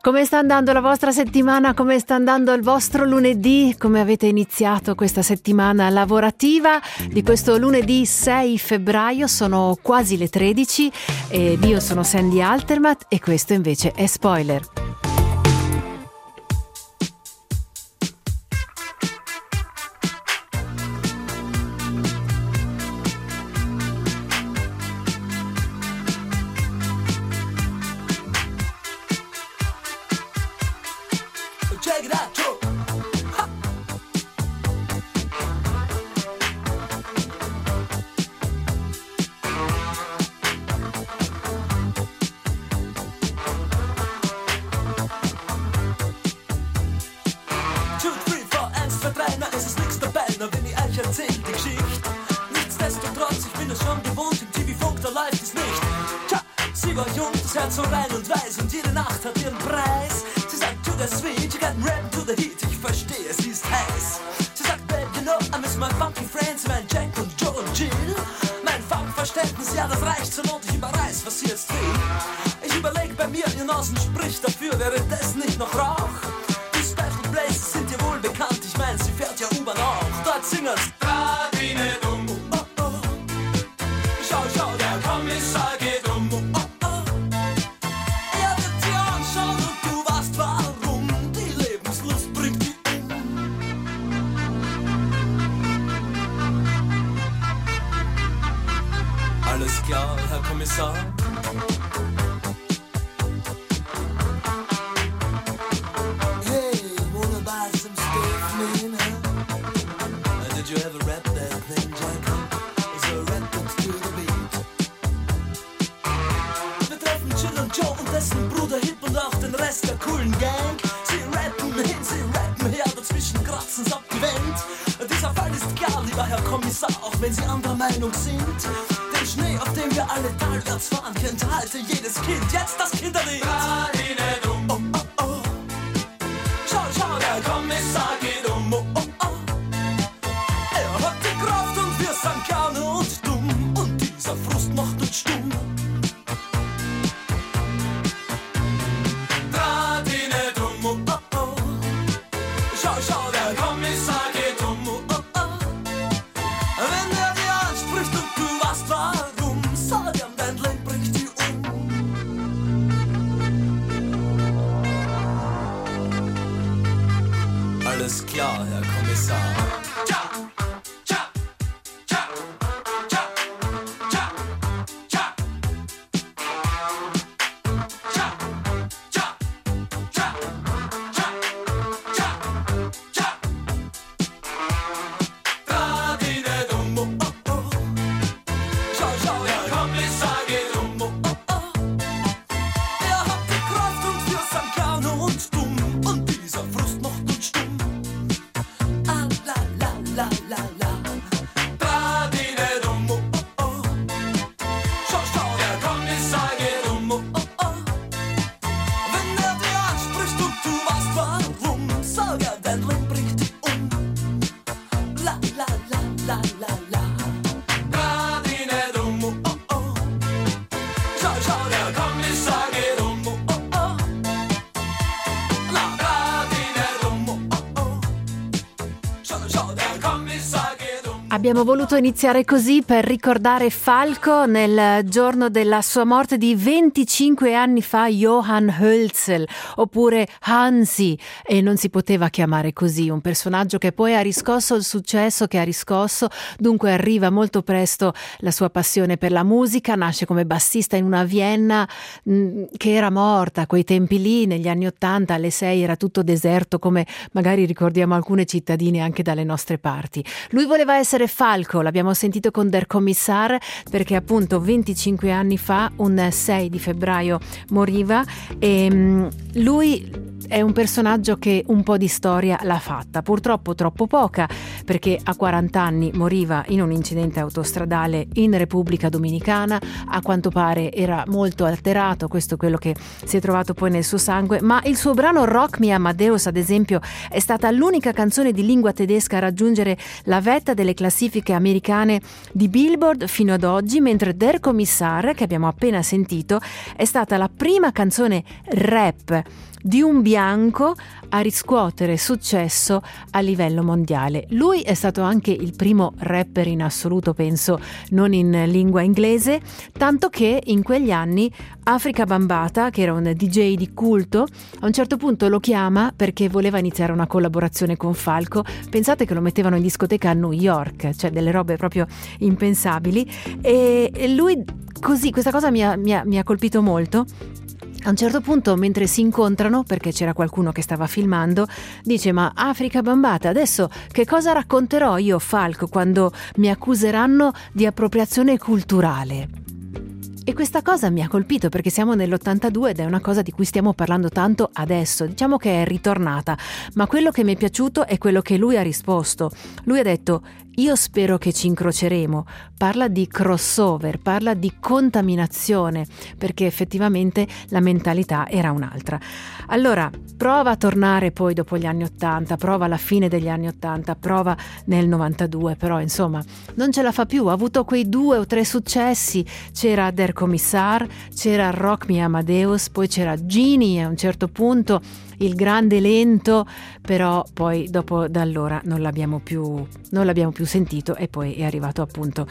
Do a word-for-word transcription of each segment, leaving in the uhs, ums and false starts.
Come sta andando la vostra settimana? Come sta andando il vostro lunedì? Come avete iniziato questa settimana lavorativa di questo lunedì sei febbraio? Sono quasi le tredici ed io sono Sandy Altermatt e questo invece è Spoiler. Alles klar, Herr Kommissar? Hey, wanna buy some stuff, man, huh? Did you ever rap that thing, Jack? So rap it to the beat. Wir treffen Chill und Joe und dessen Bruder Hip und auch den Rest der coolen Gang. Sie rappen hin, sie rappen her, dazwischen kratzen's ab die Wand. Dieser Fall ist klar, lieber Herr Kommissar, auch wenn Sie anderer Meinung sind. Den Schnee, auf dem wir alle talwärts fahren, kennt halte jedes Kind. Jetzt das Kinderlied. Oh, oh, oh. Schau, schau, der Kommissar geht um. Oh, oh, oh. Er hat die Kraft und wir sind gerne und dumm. Und dieser Frust macht uns stumm. Draht ihn nicht um. Oh, oh, oh. Schau, schau, der Kommissar geht um. Oh, oh, oh. Wenn er dir anspricht und du weißt warum, sag ihm, dein Leben bringt dich um. Alles klar, Herr Kommissar. Tja, tja, tja, tja, tja, tja. Tja, tja, tja, tja, tja, tja. Draht ihn nicht um, oh, oh, oh. Schau, schau, der Kommissar geht um, oh, oh, oh. Er hat die Kraft und wir sind gerne und dumm. Und dieser Frust macht uns stumm. Ah, la, la, la, la, la. Draht ihn nicht um, oh, oh, oh. Schau, schau, der Kommissar geht um, oh, oh, oh. Wenn er dir anspricht und du weißt warum, sag er, dein Leben bringt dich um. La, la, la, la, la, la. Draht ihn nicht um, oh, oh, oh. Schau, schau, der Kommissar geht um, oh, oh, oh. La, draht ihn nicht um, oh, oh, oh. Schau, schau, der Kommissar geht um. Abbiamo voluto iniziare così per ricordare Falco nel giorno della sua morte di venticinque anni fa, Johann Hölzel, oppure Hansi, e non si poteva chiamare così, un personaggio che poi ha riscosso il successo che ha riscosso, dunque arriva molto presto la sua passione per la musica, nasce come bassista in una Vienna mh, che era morta a quei tempi lì, negli anni Ottanta, alle sei era tutto deserto, come magari ricordiamo alcune cittadine anche dalle nostre parti. Lui voleva essere Falco, l'abbiamo sentito con Der Kommissar, perché appunto venticinque anni fa, un sei di febbraio, moriva e mh, lui è un personaggio che un po' di storia l'ha fatta, purtroppo troppo poca, perché a quaranta anni moriva in un incidente autostradale in Repubblica Dominicana, a quanto pare era molto alterato, questo è quello che si è trovato poi nel suo sangue, ma il suo brano Rock Me Amadeus, ad esempio, è stata l'unica canzone di lingua tedesca a raggiungere la vetta delle classifiche americane di Billboard fino ad oggi, mentre Der Kommissar, che abbiamo appena sentito, è stata la prima canzone rap di un bianco a riscuotere successo a livello mondiale. Lui è stato anche il primo rapper in assoluto, penso, non in lingua inglese, tanto che in quegli anni Afrika Bambaataa, che era un D J di culto, a un certo punto lo chiama perché voleva iniziare una collaborazione con Falco. Pensate che lo mettevano in discoteca a New York, cioè delle robe proprio impensabili, e lui così, questa cosa mi ha, mi ha, mi ha colpito molto. A un certo punto, mentre si incontrano, perché c'era qualcuno che stava filmando, dice: ma Afrika Bambaataa, adesso che cosa racconterò io, Falco, quando mi accuseranno di appropriazione culturale? E questa cosa mi ha colpito perché siamo nell'ottantadue ed è una cosa di cui stiamo parlando tanto adesso, diciamo che è ritornata, ma quello che mi è piaciuto è quello che lui ha risposto. Lui ha detto: io spero che ci incroceremo, parla di crossover, parla di contaminazione, perché effettivamente la mentalità era un'altra. Allora, prova a tornare poi dopo gli anni ottanta, prova alla fine degli anni ottanta, prova nel novantadue, però insomma non ce la fa più, ha avuto quei due o tre successi, c'era Der Kommissar, c'era Rock Me Amadeus, poi c'era Genie a un certo punto, il grande lento, però poi dopo da allora non l'abbiamo più non l'abbiamo più sentito, e poi è arrivato appunto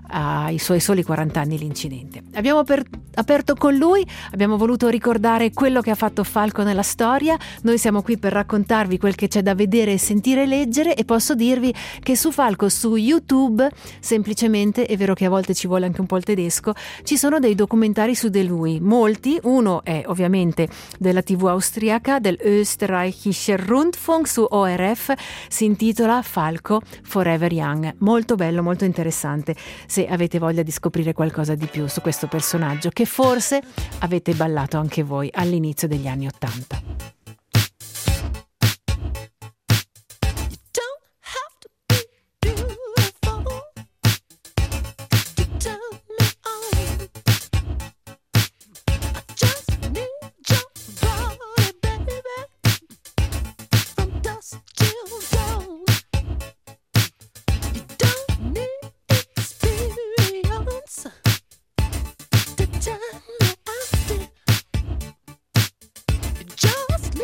ai suoi soli quaranta anni l'incidente. Abbiamo per, aperto con lui, abbiamo voluto ricordare quello che ha fatto Falco nella storia. Noi siamo qui per raccontarvi quel che c'è da vedere, sentire e leggere, e posso dirvi che su Falco, su YouTube, semplicemente, è vero che a volte ci vuole anche un po' il tedesco, ci sono dei documentari su di lui, molti. Uno è ovviamente della tivù austriaca, del Österreichischer Rundfunk su O R F, si intitola Falco Forever Young, molto bello, molto interessante, se avete voglia di scoprire qualcosa di più su questo personaggio che forse avete ballato anche voi all'inizio degli anni Ottanta. Just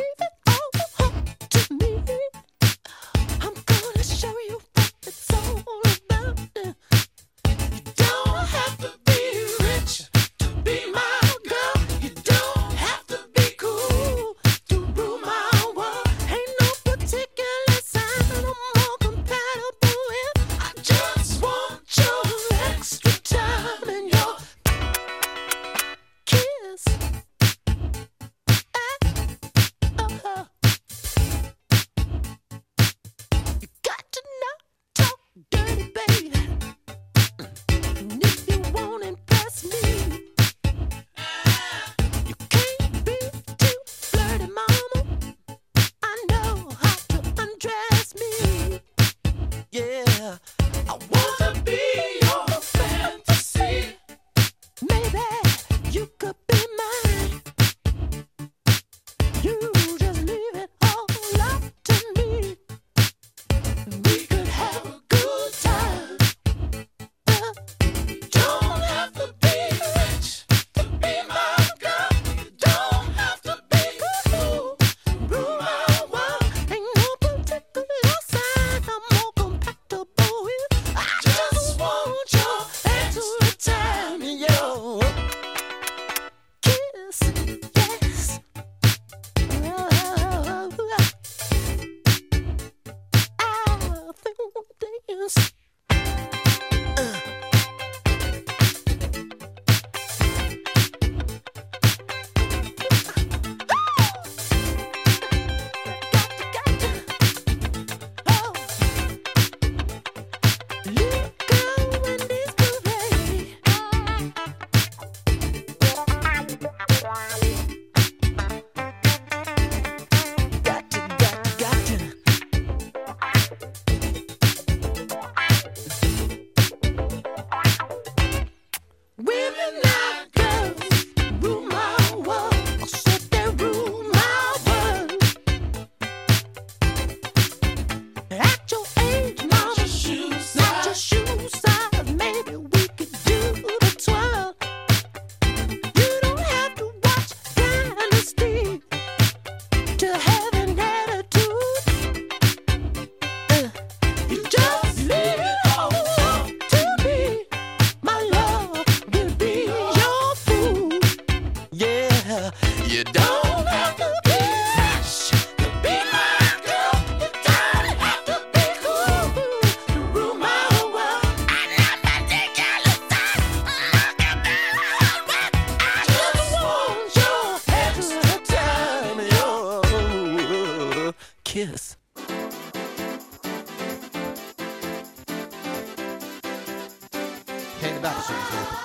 back so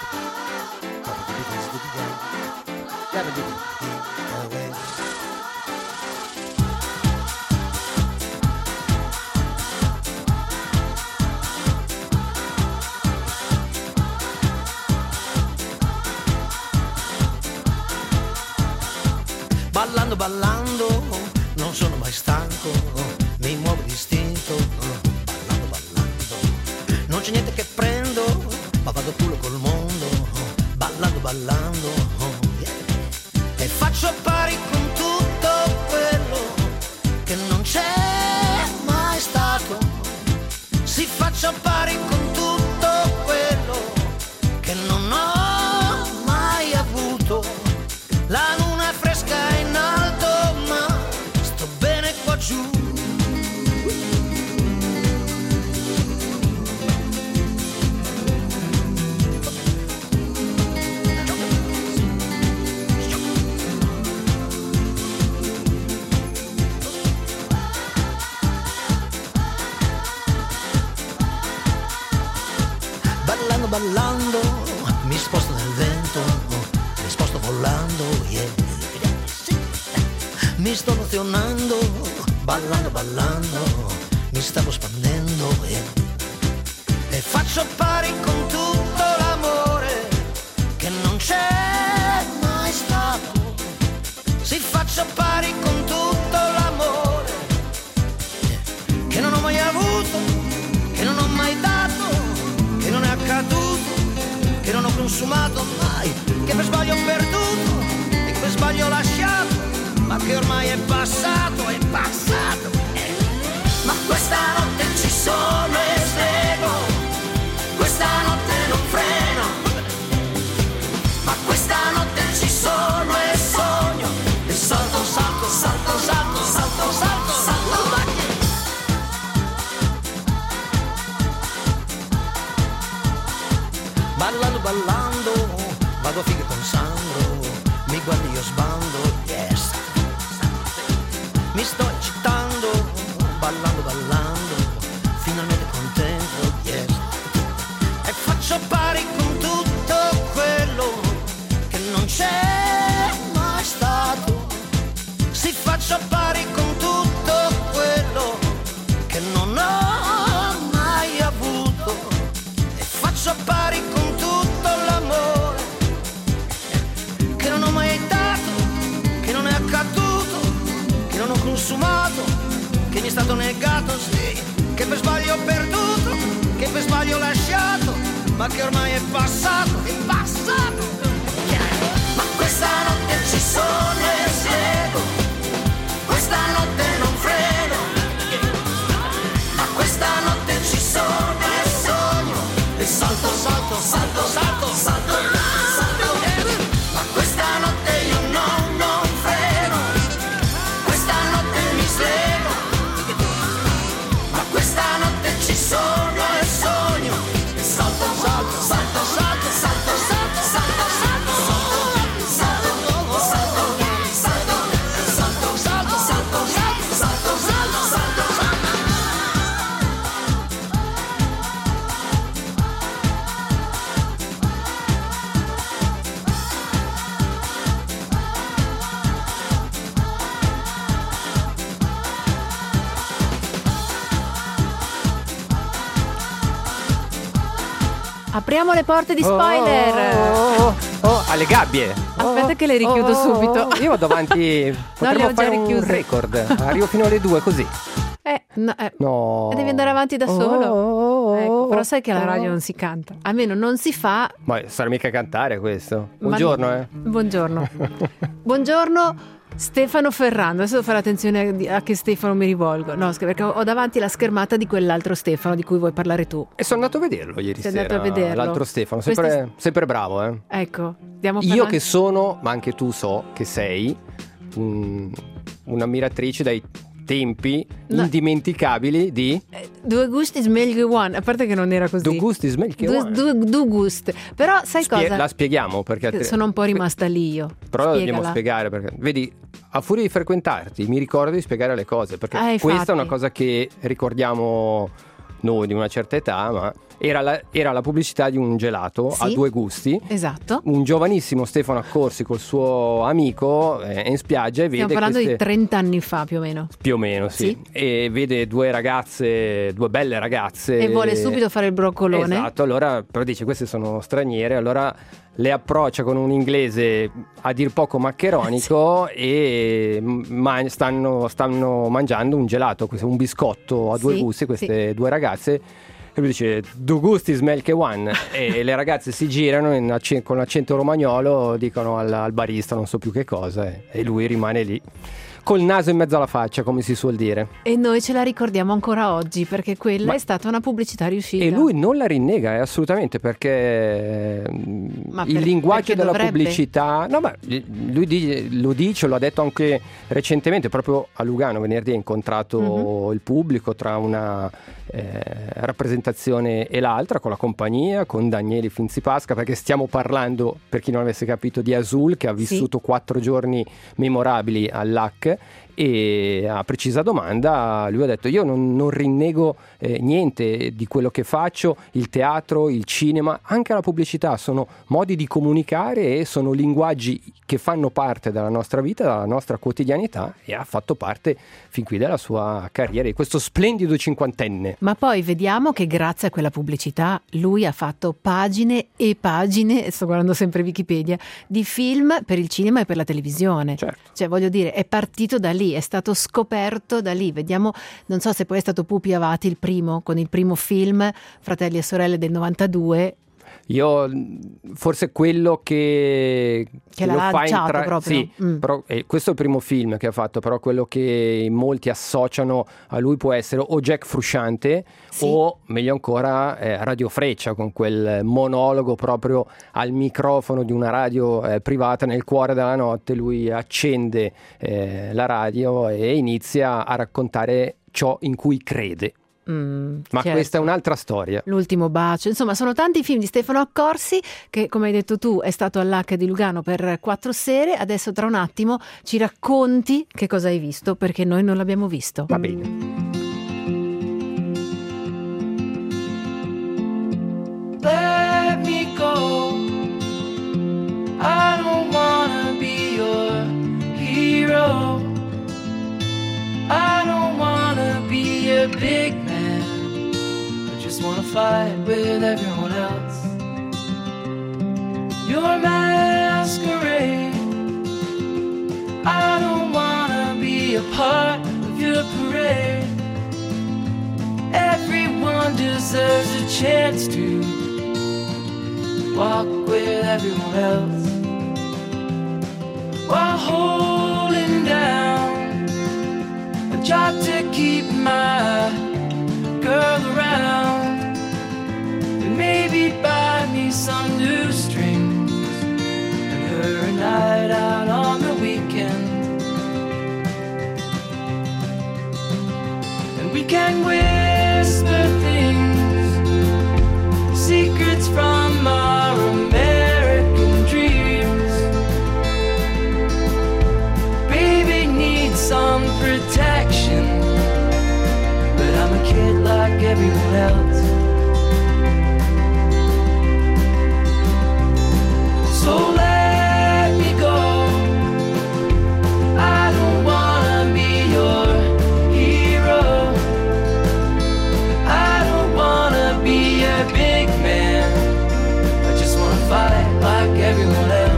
gotta do away. Ballando, ballando, non sono mai stanco, mi muovo distinto, ballando, ballando, non c'è niente che prendo, ma vado pure col mondo, ballando, ballando, yeah. E faccio pari con tutto quello che non c'è mai stato, si faccia pari con tutto quello che non ho mai avuto, la luna è fresca in alto ma sto bene qua giù. Ballando, ballando, mi sposto nel vento, mi sposto volando, yeah. Mi sto emozionando, ballando, ballando, mi stavo spandendo, yeah. E faccio pari con tutto l'amore che non c'è mai stato, si faccia pari con tutto l'amore, yeah. Che non ho mai avuto, che non ho mai dato, che non è accaduto, che non ho consumato mai, che per sbaglio ho perduto e che per sbaglio ho lasciato, ma che ormai è passato, è passato. Eh. Ma questa notte ci sono e svego, questa notte non freno, ma questa notte ci sono e sogno, e salto, salto, salto, salto, salto, salto, salto, vai. Ballando, ballando, vado a fighe con Sandro, mi guardi io sbando, yes. Mi sto eccitando, ballando, ballando, finalmente contento, yes. E faccio pari con tutto quello che non c'è mai stato, si faccia pari con tutto quello che non ho mai avuto, e faccio pari con tutto l'amore che non ho mai dato, che non è accaduto, che non ho consumato, che mi è stato negato, sì, che per sbaglio ho perduto, che per sbaglio ho lasciato, ma che ormai è passato, è passato, yeah. Ma questa notte ci sono e svego, questa notte non freno, ma questa notte ci sono e sogno, e salto, salto, salto, salto, salto, salto, eh. Ma questa notte io non, non freno, questa notte mi svego, ma questa notte ci sono e sogno, e salto, salto, salto, salto, salto, salto, salto, salto, salto, salto, salto, salto, salto, salto, salto, salto, salto, salto. Apriamo le porte di spoiler. Oh, oh, oh, alle gabbie. Aspetta che le richiudo Oh, oh, subito. oh, io vado avanti. Potremmo le ho già fare un richiuse. record. Arrivo fino alle due così. Eh, no, eh, No. devi andare avanti da Oh, solo. oh, oh, Ecco, però sai che alla oh. radio non si canta. Almeno non si fa. Ma sarà mica cantare questo. Ma- Buongiorno, eh. Buongiorno. Buongiorno Stefano Ferrando. Adesso devo fare attenzione a che Stefano mi rivolgo. No, perché ho davanti la schermata di quell'altro Stefano di cui vuoi parlare tu. E sono andato a vederlo ieri Sei sera. andato a vederlo? L'altro Stefano, sempre, Questi- sempre bravo, eh. Ecco, stiamo Io parlando. che sono, ma anche tu so che sei, un- un'ammiratrice dai tempi No. indimenticabili di Eh, Due gusti smelg one. A parte che non era così. Du Gust is Milky Due, One. due, due gust. Però sai Spie- cosa? La spieghiamo perché Che altri- sono un po' rimasta lì io. Però la dobbiamo Spiegala. spiegare perché vedi, a furia di frequentarti mi ricordo di spiegare le cose perché Ah, infatti. questa è una cosa che ricordiamo noi di una certa età, ma era la, era la pubblicità di un gelato Sì. a due gusti. Esatto. Un giovanissimo Stefano Accorsi col suo amico eh, è in spiaggia e vede Stiamo parlando queste... di trenta anni fa più o meno. Più o meno, sì. Sì. E vede due ragazze, due belle ragazze. E vuole subito fare il broccolone. Esatto, allora però dice queste sono straniere, allora le approccia con un inglese a dir poco maccheronico e ma- stanno, stanno mangiando un gelato, questo- un biscotto a due Sì, gusti, queste due ragazze. E lui dice, due gusti smell che one. E le ragazze si girano in acc- con l'accento romagnolo, dicono al, al barista non so più che cosa, e, e lui rimane lì col naso in mezzo alla faccia, come si suol dire. E noi ce la ricordiamo ancora oggi perché quella Ma- è stata una pubblicità riuscita. E lui non la rinnega, eh, assolutamente, perché Ma il per- linguaggio perché della dovrebbe? pubblicità, no, ma lui di- lo dice, lo ha detto anche recentemente, proprio a Lugano venerdì ha incontrato Mhm. il pubblico tra una eh, rappresentazione e l'altra, con la compagnia, con Daniele Finzipasca, perché stiamo parlando, per chi non avesse capito, di Azul, che ha vissuto quattro giorni memorabili all'A C. E a precisa domanda lui ha detto io non, non rinnego eh, niente di quello che faccio, il teatro, il cinema, anche la pubblicità sono modi di comunicare e sono linguaggi che fanno parte della nostra vita, della nostra quotidianità, e ha fatto parte fin qui della sua carriera, di questo splendido cinquantenne. Ma poi vediamo che grazie a quella pubblicità lui ha fatto pagine e pagine, sto guardando sempre Wikipedia, di film per il cinema e per la televisione. Certo. Cioè voglio dire, è partito da lì, è stato scoperto da lì. Vediamo, non so se poi è stato Pupi Avati il primo, con il primo film Fratelli e sorelle del novantadue. Io forse quello che, Che l'ha lo fa lanciato entrare, proprio. sì, Mm. però, eh, questo è il primo film che ha fatto, però quello che molti associano a lui può essere o Jack Frusciante Sì. o meglio ancora eh, Radio Freccia, con quel monologo proprio al microfono di una radio eh, privata nel cuore della notte. Lui accende eh, la radio e inizia a raccontare ciò in cui crede. Mm, Ma certo. questa è un'altra storia. L'ultimo bacio, insomma sono tanti film di Stefano Accorsi che, come hai detto tu, è stato all'A C di Lugano per quattro sere. Adesso tra un attimo ci racconti che cosa hai visto, perché noi non l'abbiamo visto. Va bene. Let me go. I don't wanna be your hero. I don't wanna be a big man. I just wanna fight with everyone else. Your masquerade. I don't wanna be a part of your parade. Everyone deserves a chance to walk with everyone else while holding down a job to keep my girl around, and maybe buy me some new strings and her a night out on the weekend, and we can whisper things, secrets from our American dreams. Baby needs some protection, but I'm a kid like everyone else. So let me go. I don't wanna be your hero. I don't wanna be a big man. I just wanna fight like everyone else.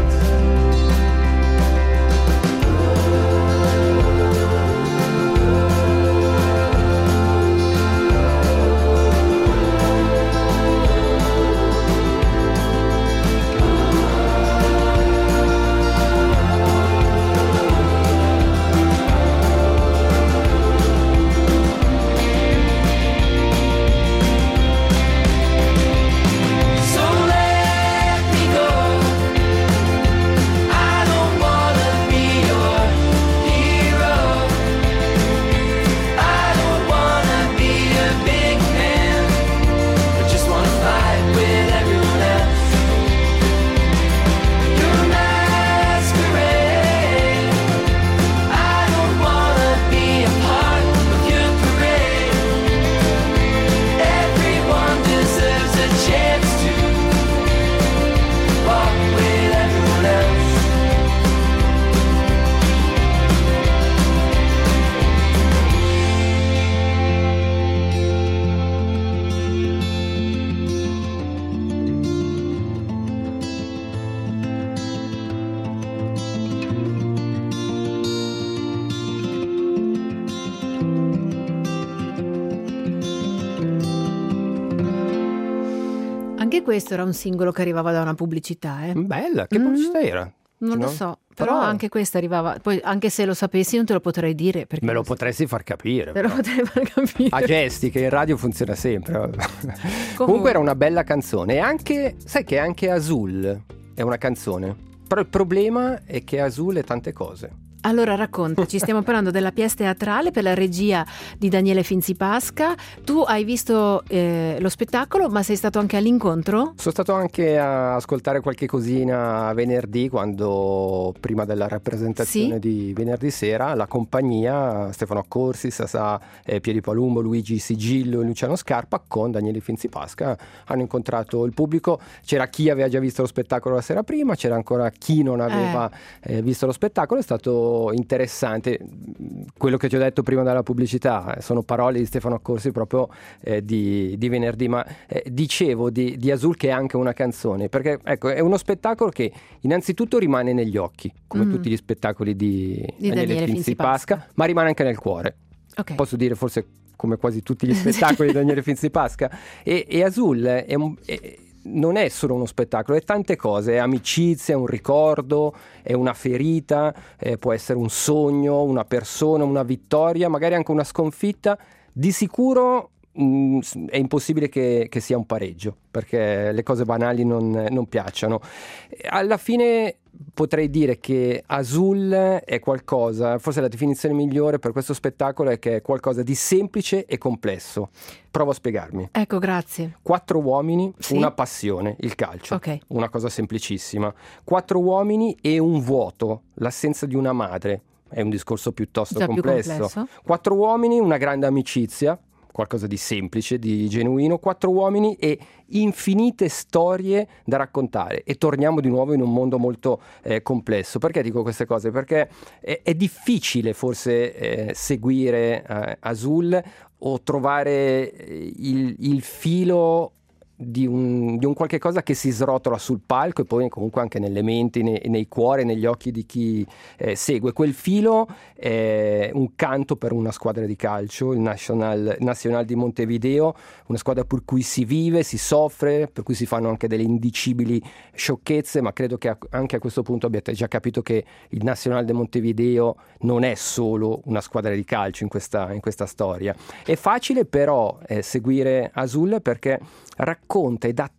Anche questo era un singolo che arrivava da una pubblicità, eh? Bella, che Mm. pubblicità era? Non No? lo so, però Però- anche questa arrivava. Poi, anche se lo sapessi, non te lo potrei dire. Perché Me lo non so. potresti far capire. Te lo però. potrei far capire. A gesti, che in radio funziona sempre. Comunque era una bella canzone. E anche, sai che anche Azul è una canzone. Però il problema è che Azul è tante cose. Allora raccontaci, stiamo parlando della pièce teatrale per la regia di Daniele Finzi-Pasca. Tu hai visto eh, lo spettacolo, ma sei stato anche all'incontro? Sono stato anche a ascoltare qualche cosina venerdì, quando prima della rappresentazione Sì. di venerdì sera la compagnia, Stefano Accorsi, Sasà eh, Piedi Palumbo, Luigi Sigillo e Luciano Scarpa, con Daniele Finzi-Pasca hanno incontrato il pubblico. C'era chi aveva già visto lo spettacolo la sera prima, c'era ancora chi non aveva eh, visto lo spettacolo. È stato interessante. Quello che ti ho detto prima della pubblicità eh, sono parole di Stefano Accorsi proprio eh, di, di venerdì, ma eh, dicevo di, di Azul che è anche una canzone, perché ecco, è uno spettacolo che innanzitutto rimane negli occhi, come Mm. tutti gli spettacoli di, Di Daniele Finzi-Pasca, Finzi-Pasca. ma rimane anche nel cuore. Ok. Posso dire forse come quasi tutti gli spettacoli di Daniele Finzi-Pasca. E, e Azul è un... È, non è solo uno spettacolo, è tante cose, è amicizia, è un ricordo, è una ferita, eh, può essere un sogno, una persona, una vittoria, magari anche una sconfitta. Di sicuro mh, è impossibile che, che sia un pareggio, perché le cose banali non, non piacciono. Alla fine potrei dire che Azul è qualcosa, forse la definizione migliore per questo spettacolo è che è qualcosa di semplice e complesso. Provo a spiegarmi. Ecco, grazie. Quattro uomini, Sì. una passione, il calcio. Ok. Una cosa semplicissima. Quattro uomini e un vuoto, l'assenza di una madre. È un discorso piuttosto Già più complesso. complesso. Quattro uomini, una grande amicizia, qualcosa di semplice, di genuino. Quattro uomini e infinite storie da raccontare. E torniamo di nuovo in un mondo molto eh, complesso. Perché dico queste cose? Perché è, è difficile forse eh, seguire eh, Azul o trovare eh, il, il filo di un, di un qualche cosa che si srotola sul palco e poi comunque anche nelle menti, nei, nei cuori, negli occhi di chi eh, segue. Quel filo è un canto per una squadra di calcio, il Nacional, Nacional di Montevideo, una squadra per cui si vive, si soffre, per cui si fanno anche delle indicibili sciocchezze, ma credo che a, anche a questo punto abbiate già capito che il Nacional di Montevideo non è solo una squadra di calcio in questa, in questa storia. È facile però eh, seguire Azul perché racconta e dà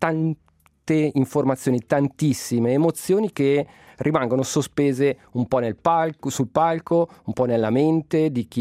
tante informazioni, tantissime emozioni che rimangono sospese un po' nel palco, sul palco, un po' nella mente di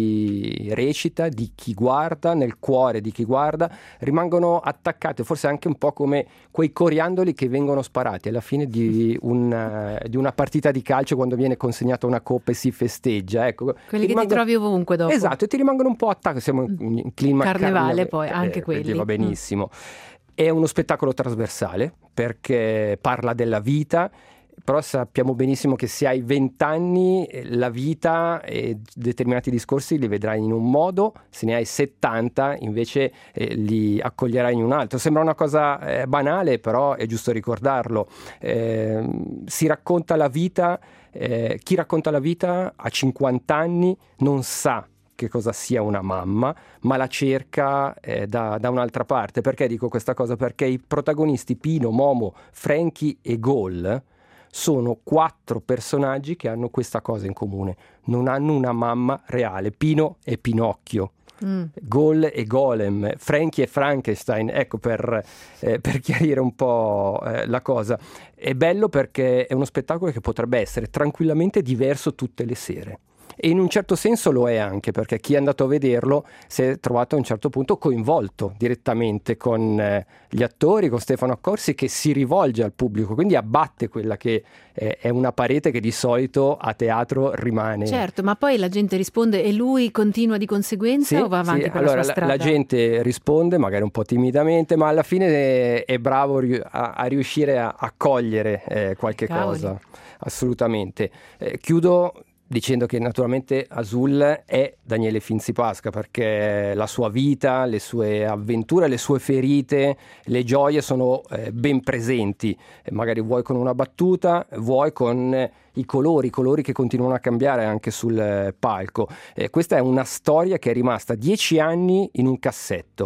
chi recita, di chi guarda, nel cuore di chi guarda, rimangono attaccate, forse anche un po' come quei coriandoli che vengono sparati alla fine di una, di una partita di calcio, quando viene consegnata una coppa e si festeggia, ecco. Quelli che rimangono... ti trovi ovunque dopo. Esatto, e ti rimangono un po' attaccati, siamo in clima Carnevale carnevale, poi, anche eh, quelli. Va benissimo. È uno spettacolo trasversale perché parla della vita, però sappiamo benissimo che se hai vent'anni la vita e determinati discorsi li vedrai in un modo, se ne hai settanta invece eh, li accoglierai in un altro. Sembra una cosa eh, banale, però è giusto ricordarlo. Eh, si racconta la vita, eh, chi racconta la vita a cinquanta anni non sa che cosa sia una mamma, ma la cerca eh, da, da un'altra parte. Perché dico questa cosa? Perché i protagonisti Pino, Momo, Frankie e Gol sono quattro personaggi che hanno questa cosa in comune: non hanno una mamma reale. Pino è Pinocchio, mm. Gol e Golem, Frankie e Frankenstein. Ecco, per, eh, per chiarire un po' eh, la cosa. È bello perché è uno spettacolo che potrebbe essere tranquillamente diverso tutte le sere. E in un certo senso lo è anche, perché chi è andato a vederlo si è trovato a un certo punto coinvolto direttamente con eh, gli attori, con Stefano Accorsi, che si rivolge al pubblico, quindi abbatte quella che eh, è una parete che di solito a teatro rimane. Certo, ma poi la gente risponde e lui continua di conseguenza, sì, o va avanti sì. per allora, la sua strada? La, la gente risponde magari un po' timidamente, ma alla fine è, è bravo a, a riuscire a, a cogliere eh, qualche Cavoli. cosa, assolutamente. Eh, chiudo dicendo che naturalmente Azul è Daniele Finzi-Pasca, perché la sua vita, le sue avventure, le sue ferite, le gioie sono eh, ben presenti, eh, magari vuoi con una battuta, vuoi con eh, i colori, i colori che continuano a cambiare anche sul eh, palco. Eh, questa è una storia che è rimasta dieci anni in un cassetto.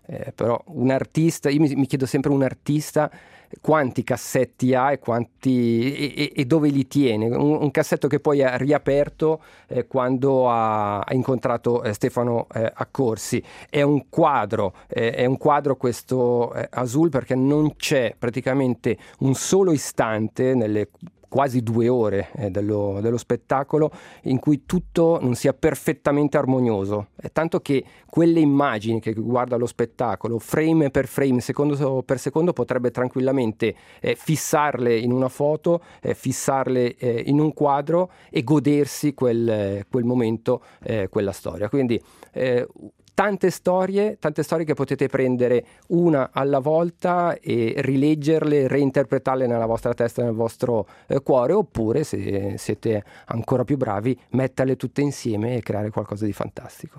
eh, però un artista, io mi, mi chiedo sempre un artista quanti cassetti ha e, quanti, e, e dove li tiene. Un, un cassetto che poi ha riaperto eh, quando ha, ha incontrato eh, Stefano eh, Accorsi. È un quadro, eh, è un quadro questo eh, Azul, perché non c'è praticamente un solo istante nelle quasi due ore eh, dello, dello spettacolo in cui tutto non sia perfettamente armonioso, è tanto che quelle immagini che guarda lo spettacolo frame per frame, secondo per secondo, potrebbe tranquillamente eh, fissarle in una foto, eh, fissarle eh, in un quadro e godersi quel, quel momento, eh, quella storia. Quindi eh, Tante storie, tante storie che potete prendere una alla volta e rileggerle, reinterpretarle nella vostra testa, nel vostro eh, cuore, oppure, se siete ancora più bravi, metterle tutte insieme e creare qualcosa di fantastico.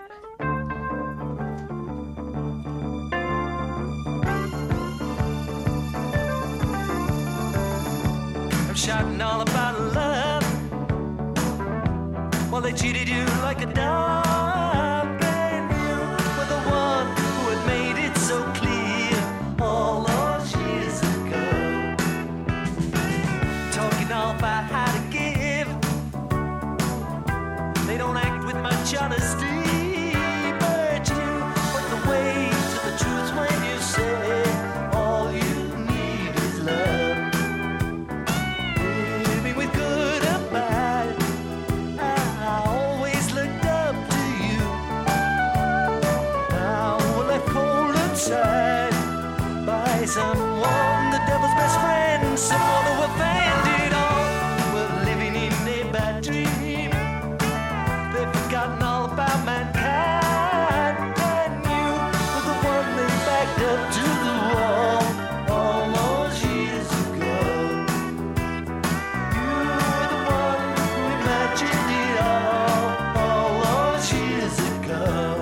I'm shouting all about love. Well, they cheated you like a dog. Honesty, but you point the way to the truth when you say all you need is love. Living with good and bad, I always looked up to you. Now we're left cold inside by someone, the devil's best friend, someone who offended all. We're living in a bad dream. Forgotten all about mankind, and you were the one they backed up to the wall all those years ago. You were the one who imagined it all all those years ago.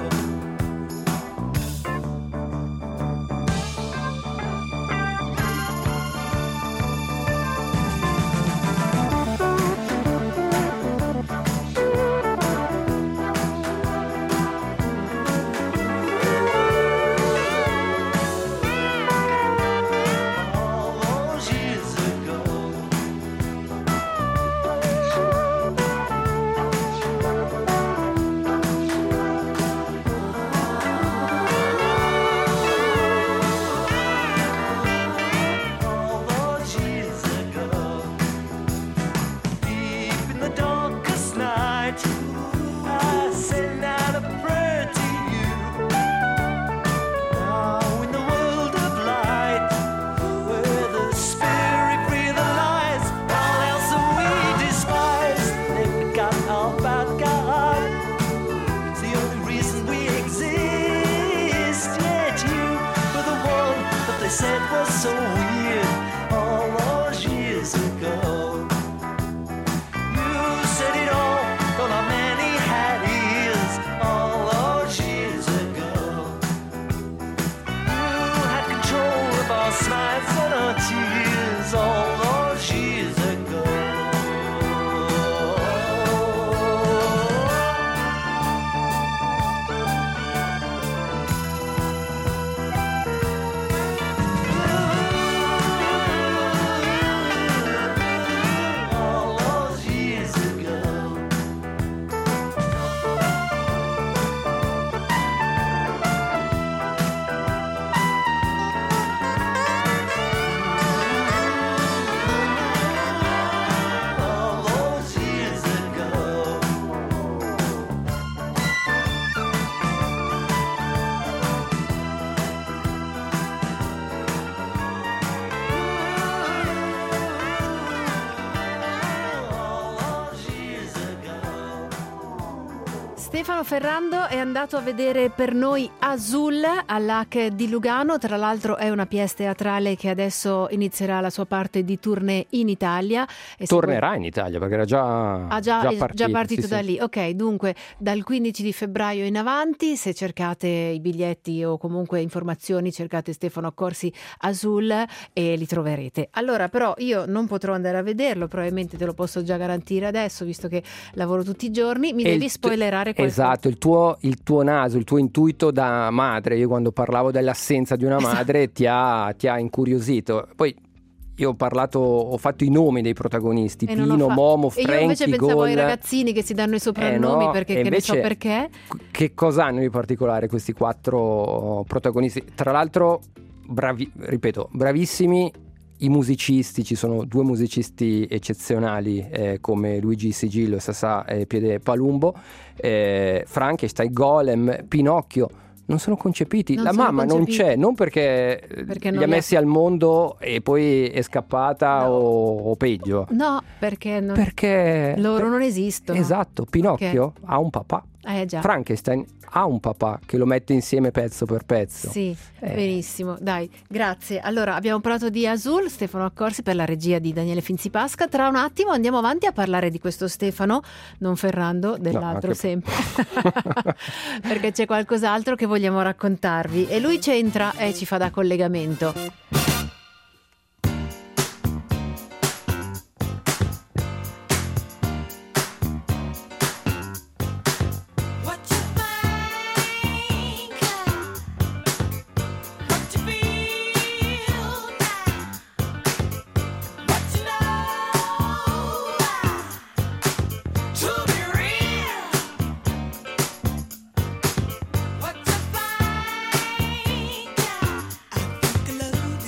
Stefano Ferrando è andato a vedere per noi Azul all'A C di Lugano, tra l'altro è una pièce teatrale che adesso inizierà la sua parte di tournée in Italia. E Tornerà poi... in Italia perché era già, ah, già, già partito, già partito sì, da sì. lì. Ok, dunque dal quindici di febbraio in avanti, se cercate i biglietti o comunque informazioni cercate Stefano Accorsi Azul e li troverete. Allora però io non potrò andare a vederlo, probabilmente te lo posso già garantire adesso visto che lavoro tutti i giorni, mi E devi il- spoilerare qualcosa. Esatto, il tuo, il tuo naso, il tuo intuito da madre, io quando parlavo dell'assenza di una madre esatto. ti, ha, ti ha incuriosito. Poi io ho parlato, ho fatto i nomi dei protagonisti, e Pino, Momo, Frankie, Gol. E io invece pensavo Gol. ai ragazzini che si danno i soprannomi, eh no, perché che ne so perché. Che cosa hanno di particolare questi quattro protagonisti? Tra l'altro, bravi, ripeto, bravissimi i musicisti, ci sono due musicisti eccezionali eh, come Luigi Sigillo, Sasà e Piede Palumbo, eh, Frankenstein, Golem, Pinocchio. Non sono concepiti, non la sono mamma concepiti. non c'è, non perché, perché li non ha messi ha... al mondo e poi è scappata no. o, o peggio. No, perché, non... perché loro non esistono. Esatto, Pinocchio perché? ha un papà. Eh già. Frankenstein ha un papà che lo mette insieme pezzo per pezzo. Sì, eh. benissimo, dai, grazie. Allora, abbiamo parlato di Azul, Stefano Accorsi per la regia di Daniele Finzipasca. Tra un attimo andiamo avanti a parlare di questo Stefano, non Ferrando, dell'altro no, sempre. Perché c'è qualcos'altro che vogliamo raccontarvi e lui c'entra e ci fa da collegamento. Love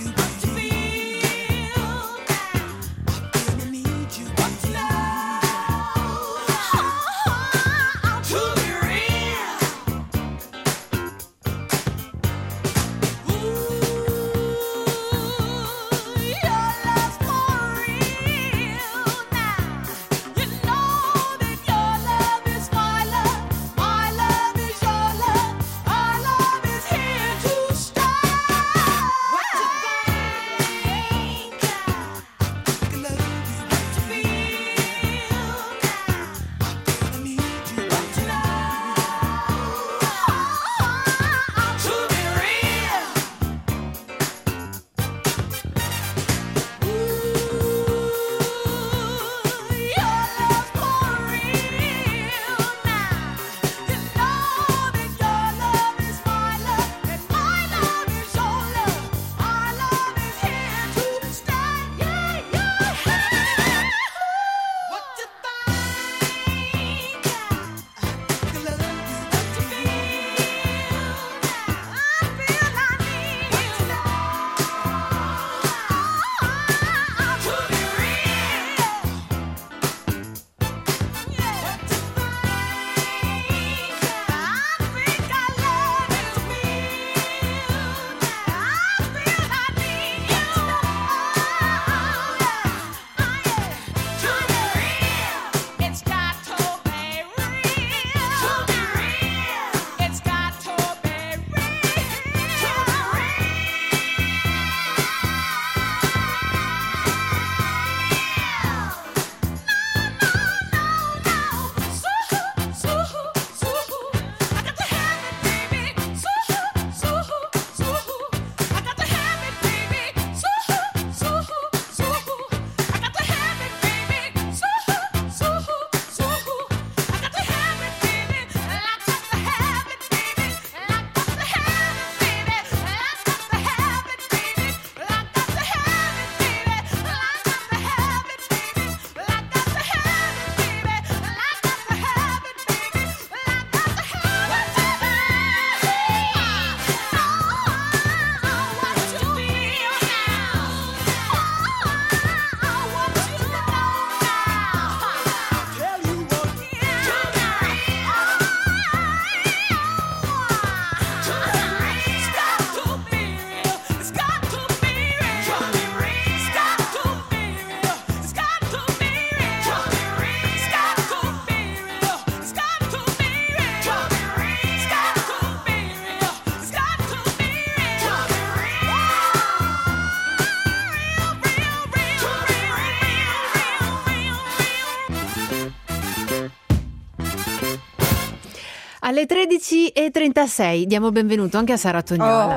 Alle tredici e trentasei diamo benvenuto anche a Sara Tognola. Oh,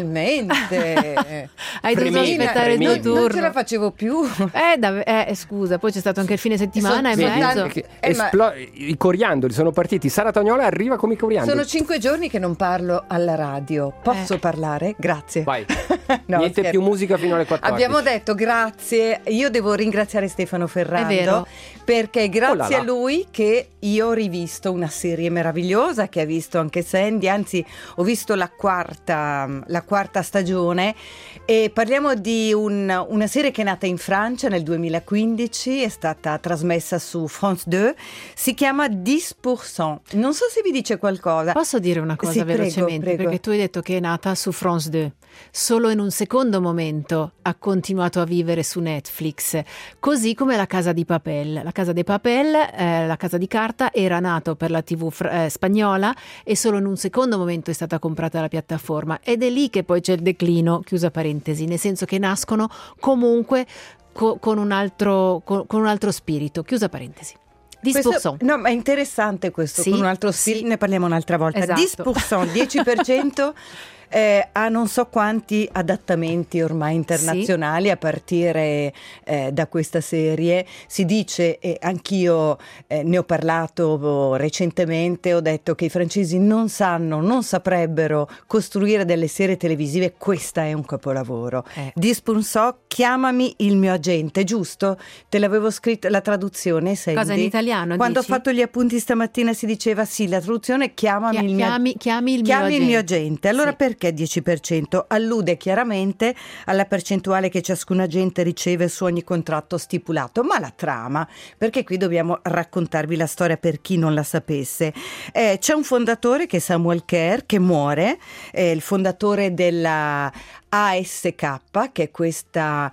finalmente! Hai dovuto Premini, aspettare il tuo premini. turno. Non ce la facevo più. Eh, dav- eh, scusa, poi c'è stato anche il fine settimana e Sono- Vedi, mezzo. che Eh, ma- esplo- i coriandoli sono partiti. Sara Tognola arriva come i coriandoli. Sono cinque giorni che non parlo alla radio. Posso Eh. parlare? Grazie. Vai. No, Niente scherzo. più musica fino alle quattordici. Abbiamo detto grazie. Io devo ringraziare Stefano Ferrando. È vero. Perché è grazie Oh là là. a lui che io ho rivisto una serie meravigliosa che ha visto anche Sandy, anzi ho visto la quarta, la quarta stagione, e parliamo di un- una serie che è nata in Francia nel duemilaquindici, è stata trasmessa su France due, si chiama dieci per cento. Non so se vi dice qualcosa. Posso dire una cosa Sì, prego, velocemente? prego. Perché tu hai detto che è nata su France due. Solo in un secondo momento ha continuato a vivere su Netflix, così come La Casa di Papel. La Casa di Papel, eh, la Casa di Carta, era nato per la tivù fr- eh, spagnola e solo in un secondo momento è stata comprata la piattaforma. Ed è lì che poi c'è il declino, chiusa parentesi, nel senso che nascono comunque co- con, un altro, co- con un altro spirito, chiusa parentesi. dieci per Questo- cento. no, ma è interessante questo, Sì, con un altro sì. stile, ne parliamo un'altra volta. Esatto. dieci per cento, dieci per cento eh, ha non so quanti adattamenti ormai internazionali a partire eh, da questa serie. Si dice, e anch'io eh, ne ho parlato recentemente, ho detto che i francesi non sanno, non saprebbero costruire delle serie televisive. Questa è un capolavoro. Eh. dieci per cento, chiamami il mio agente, giusto? Te l'avevo scritto la traduzione, Sandy? Cosa in italiano, Quando dici? ho fatto gli appunti stamattina si diceva sì, la traduzione chiamami Chia- il mio chiami, chiami il Chiami mio il mio agente. agente. Allora Sì. perché dieci per cento? Allude chiaramente alla percentuale che ciascun agente riceve su ogni contratto stipulato, ma la trama, perché qui dobbiamo raccontarvi la storia per chi non la sapesse. Eh, c'è un fondatore che è Samuel Kerr, che muore, è il fondatore della A S K, che è questa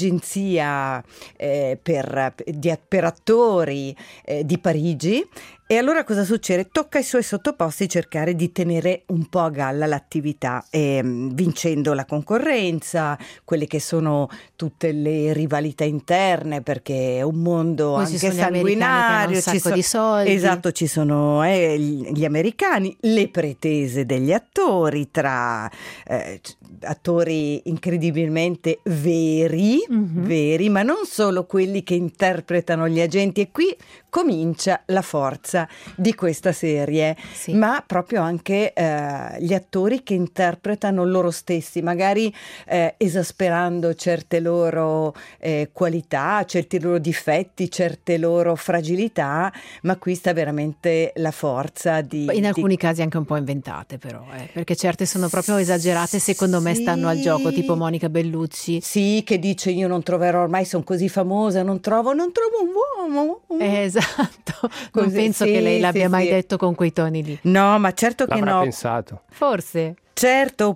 agenzia eh, per, di- per attori eh, di Parigi. E allora cosa succede? Tocca ai suoi sottoposti cercare di tenere un po' a galla l'attività, ehm, vincendo la concorrenza, quelle che sono tutte le rivalità interne, perché è un mondo Poi ci anche sono gli americani che hanno sanguinario. un ci sacco so- di soldi. Esatto, ci sono eh, gli gli americani, le pretese degli attori, tra eh, c- attori incredibilmente veri, Mhm. veri, ma non solo quelli che interpretano gli agenti. E qui comincia la forza di questa serie, Sì. ma proprio anche eh, gli attori che interpretano loro stessi, magari eh, esasperando certe loro eh, qualità, certi loro difetti, certe loro fragilità, ma qui sta veramente la forza di... In di- alcuni casi anche un po' inventate però, eh, perché certe sono proprio esagerate, secondo me Sì. stanno al gioco, tipo Monica Bellucci. Sì, che dice io non troverò, ormai sono così famosa, non trovo, non trovo un uomo. Eh, esatto, non Così, penso sì, che lei l'abbia sì, mai sì. detto con quei toni lì. No, ma certo che L'avrà no. pensato. Forse. Certo,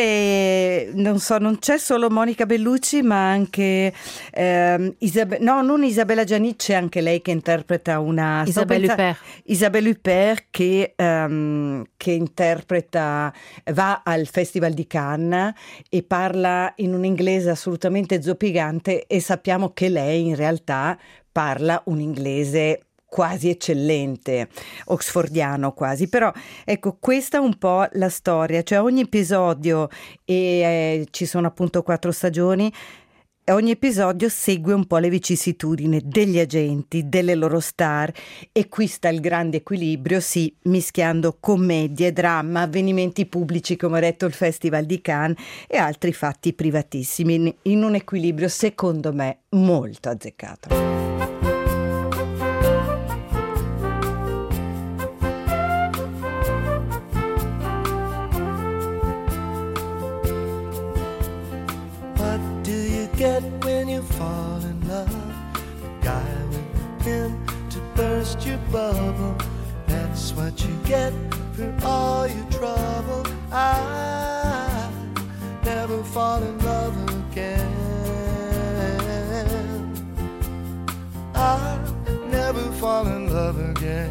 oppure non so, non c'è solo Monica Bellucci, ma anche ehm, Isabe- no, non Isabella Gianni, c'è anche lei che interpreta una sto Isabelle pensa- Huppert. Isabelle Huppert che, ehm, che interpreta, va al Festival di Cannes e parla in un inglese assolutamente zoppicante, e sappiamo che lei in realtà parla un inglese quasi eccellente, oxfordiano quasi. Però ecco, questa è un po' la storia, cioè ogni episodio, e eh, ci sono appunto quattro stagioni, e ogni episodio segue un po' le vicissitudini degli agenti, delle loro star, e qui sta il grande equilibrio, sì, mischiando commedie, dramma, avvenimenti pubblici come ho detto il Festival di Cannes e altri fatti privatissimi, in- in un equilibrio secondo me molto azzeccato. What do you get when you fall in love? A guy with a pin to burst your bubble. That's what you get for all your trouble. I never fall in love again. I never fall in love again.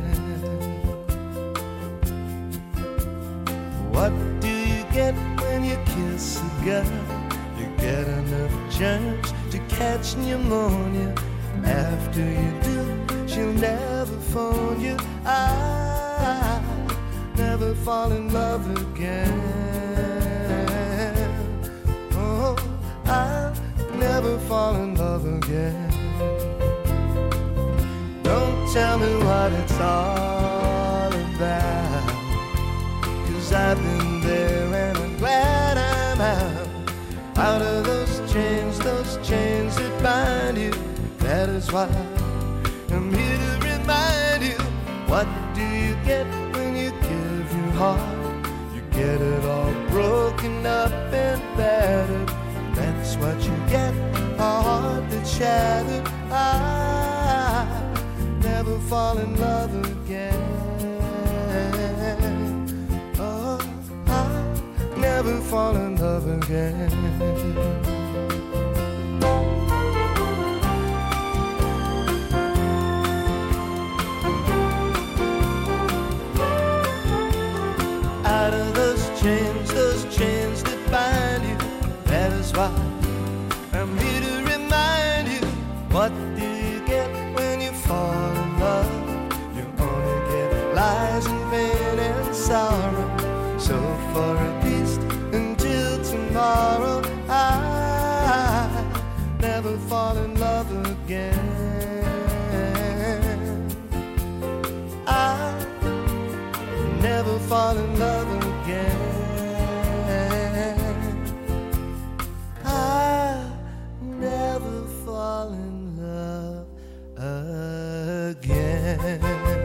What do you get when you kiss a girl? You get enough germs to catch pneumonia. After you do, she'll never phone you. I never fall in love again. Oh, I'll never fall in love again. Don't tell me what it's all about, 'cause I've been there and I'm glad I'm out. Out of those chains, those chains that bind you. That is why I'm here to remind you. What do you get when you give your heart? You get it all broken up and battered. That's what you get, a heart that's shattered. I never fall in love again. Oh, I never fall in love again. Out of those chains, those chains that bind you. That is why I'm here to remind you. What do you get when you fall in love? You only get lies and pain and sorrow. So for at least until tomorrow, I never fall in love again. I never fall in love again. I never fall in love again.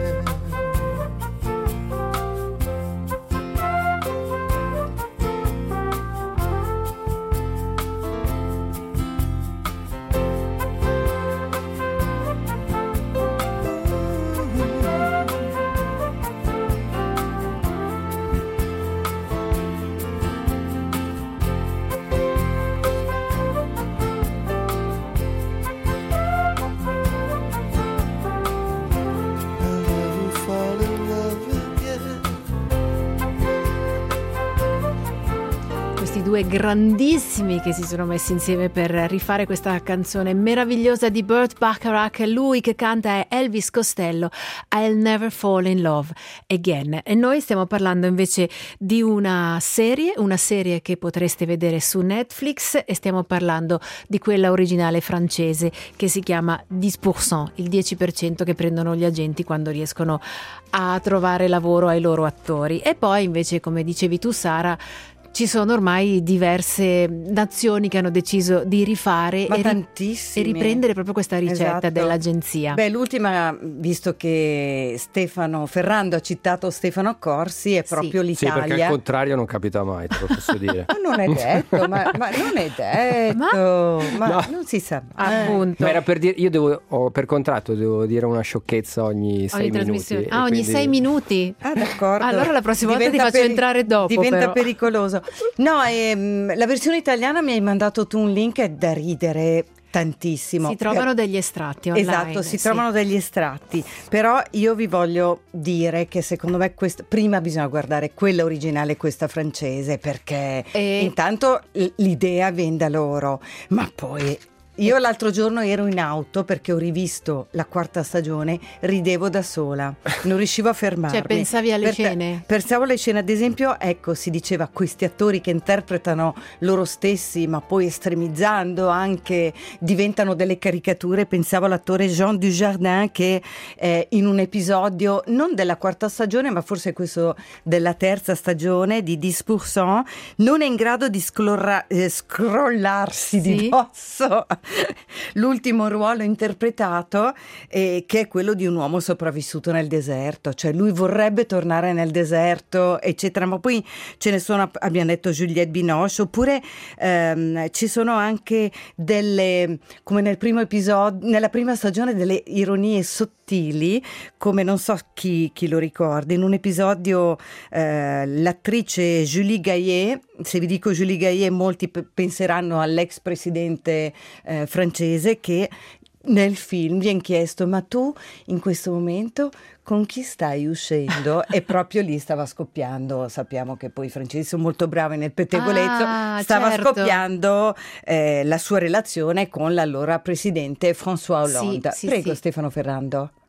Due grandissimi che si sono messi insieme per rifare questa canzone meravigliosa di Burt Bacharach. Lui che canta è Elvis Costello, I'll Never Fall in Love Again. E noi stiamo parlando invece di una serie, una serie che potreste vedere su Netflix, e stiamo parlando di quella originale francese che si chiama dix pour cent, il dieci per cento che prendono gli agenti quando riescono a trovare lavoro ai loro attori. E poi invece, come dicevi tu Sara, ci sono ormai diverse nazioni che hanno deciso di rifare Ma e, ri- e riprendere proprio questa ricetta Esatto. dell'agenzia. Beh, l'ultima, visto che Stefano Ferrando ha citato Stefano Corsi, è proprio Sì, l'Italia. perché al contrario non capita mai, te lo posso dire. Ma non è detto, ma, ma non è detto, ma, No. non si sa mai. Appunto. Ma era per dire, io devo, ho, per contratto devo dire una sciocchezza ogni sei Ogni minuti. trasmissione. e Ah, ogni quindi- sei minuti? Ah, d'accordo. Allora la prossima volta ti Diventa faccio peri- entrare dopo. Diventa però. pericoloso. No, ehm, la versione italiana mi hai mandato tu un link, è da ridere tantissimo. Si trovano degli estratti online. Esatto, si sì. trovano degli estratti, però io vi voglio dire che secondo me quest- prima bisogna guardare quella originale e questa francese, perché E- intanto l- l'idea viene da loro, ma poi io l'altro giorno ero in auto perché ho rivisto la quarta stagione, ridevo da sola, non riuscivo a fermarmi. Cioè, pensavi alle Perché- scene? Pensavo alle scene, ad esempio, ecco, si diceva questi attori che interpretano loro stessi, ma poi estremizzando anche, diventano delle caricature. Pensavo all'attore Jean Dujardin che eh, in un episodio, non della quarta stagione, ma forse questo della terza stagione di dix pour cent, non è in grado di sclorra- eh, scrollarsi Sì. di dosso l'ultimo ruolo interpretato, eh, che è quello di un uomo sopravvissuto nel deserto, cioè lui vorrebbe tornare nel deserto eccetera, ma poi ce ne sono, abbiamo detto Juliette Binoche, oppure ehm, ci sono anche delle, come nel primo episodio, nella prima stagione, delle ironie sottili, come non so chi, chi lo ricorda, in un episodio eh, l'attrice Julie Gaillet, se vi dico Julie Gaillet molti p- penseranno all'ex presidente eh, francese, che nel film viene chiesto: ma tu in questo momento con chi stai uscendo? E proprio lì stava scoppiando, sappiamo che poi i francesi sono molto bravi nel pettegolezzo, Ah, stava certo. scoppiando eh, la sua relazione con l'allora presidente François Hollande. Sì, sì, Prego sì. Stefano Ferrando.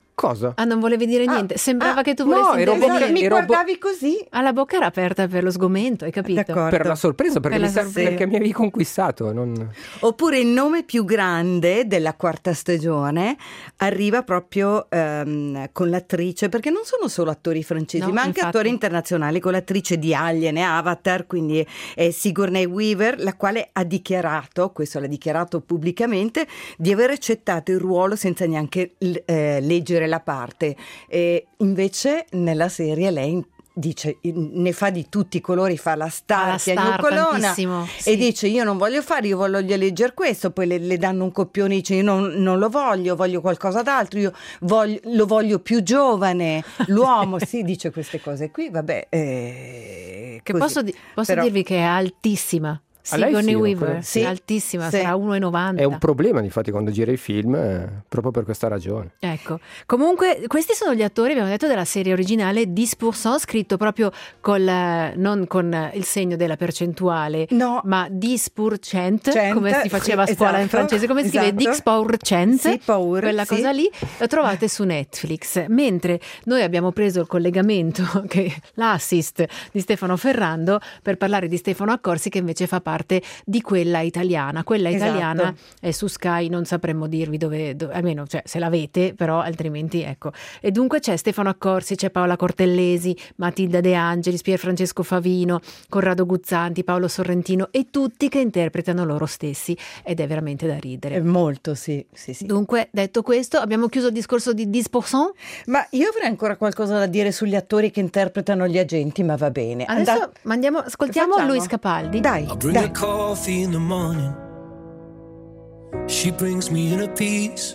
Cosa? Ah, non volevi dire niente? Sembrava ah, che tu no, volessi ero intervenire. bocca- mi ero bo- guardavi così? Ah, la bocca era aperta per lo sgomento, hai capito? D'accordo. Per la sorpresa, perché, Per mi la serve- sorpresa. perché mi avevi conquistato. Non... Oppure il nome più grande della quarta stagione arriva proprio ehm, con l'attrice, perché non sono solo attori francesi, No, ma anche infatti. attori internazionali, con l'attrice di Alien e Avatar, quindi è Sigourney Weaver, la quale ha dichiarato, questo l'ha dichiarato pubblicamente, di aver accettato il ruolo senza neanche l- eh, leggere la parte. E invece nella serie lei dice, ne fa di tutti i colori, fa la Ah, star, la piagno star, colonna, tantissimo, e sì. dice io non voglio fare, io voglio leggere questo, poi le, le danno un copione, dice io non, non lo voglio, voglio qualcosa d'altro, io voglio, lo voglio più giovane, l'uomo si dice queste cose qui, vabbè, eh, Che così. posso, di- posso Però- dirvi che è altissima. A lei Sigourney sì, no, Weaver, quello- sì. è altissima, Sì. sarà uno virgola novanta. È un problema, infatti, quando gira i film, eh, proprio per questa ragione. Ecco, comunque questi sono gli attori, abbiamo detto, della serie originale dix pour cent, scritto proprio col, eh, non con il segno della percentuale, No. ma dix pour cent, Cent, come si faceva a sì, scuola in esatto, francese, come si scrive esatto. dix pour cent, Sì, pour, quella sì. cosa lì, la trovate su Netflix, mentre noi abbiamo preso il collegamento, che l'assist di Stefano Ferrando, per parlare di Stefano Accorsi, che invece fa parte di quella italiana. Quella Esatto. italiana è su Sky, non sapremmo dirvi dove, dove- almeno cioè, se l'avete, però altrimenti ecco. E dunque c'è Stefano Accorsi, c'è Paola Cortellesi, Matilda De Angelis, Pier Francesco Favino, Corrado Guzzanti, Paolo Sorrentino, e tutti che interpretano loro stessi, ed è veramente da ridere. Eh, molto, sì, sì, sì. Dunque, detto questo, abbiamo chiuso il discorso di dix pour cent. Ma io avrei ancora qualcosa da dire sugli attori che interpretano gli agenti, ma va bene. Adesso Andate- mandiamo, ascoltiamo Facciamo? Luis Capaldi. Dai, I bring dai. her coffee in the morning. She brings me in a piece.